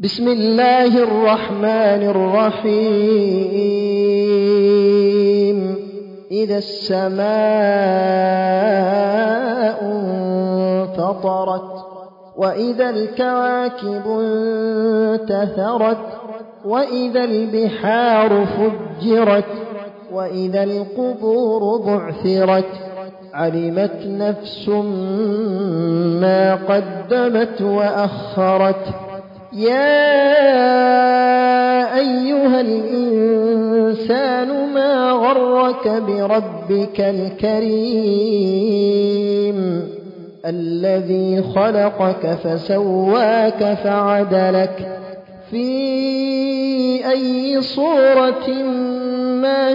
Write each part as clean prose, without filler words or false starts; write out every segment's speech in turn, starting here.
بسم الله الرحمن الرحيم إذا السماء انفطرت وإذا الكواكب انتثرت وإذا البحار فجرت وإذا القبور بعثرت علمت نفس ما قدمت وأخرت يا أيها الإنسان ما غرك بربك الكريم الذي خلقك فسواك فعدلك في أي صورة ما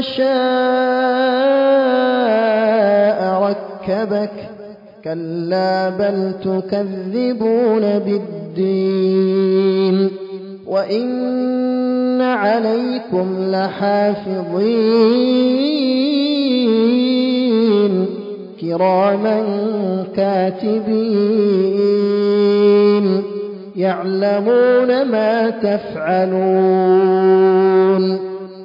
شاء ركبك كلا بل تكذبون بالدين وإن عليكم لحافظين كراما كاتبين يعلمون ما تفعلون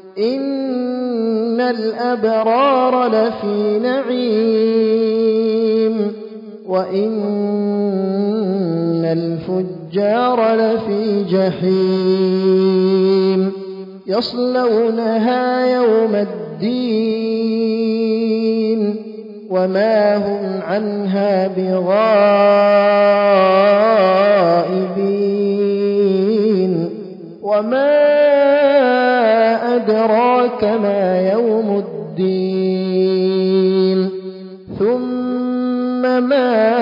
إن الأبرار لفي نعيم وإن الفجار لفي جحيم يصلونها يوم الدين وما هم عنها بغائبين وما أدراك ما يوم الدين ثم ما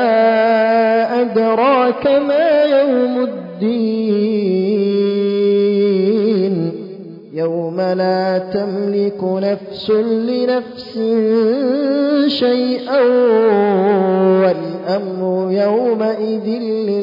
أدراك ما يوم الدين يوم لا تملك نفس لنفس شيئا والأمر يومئذ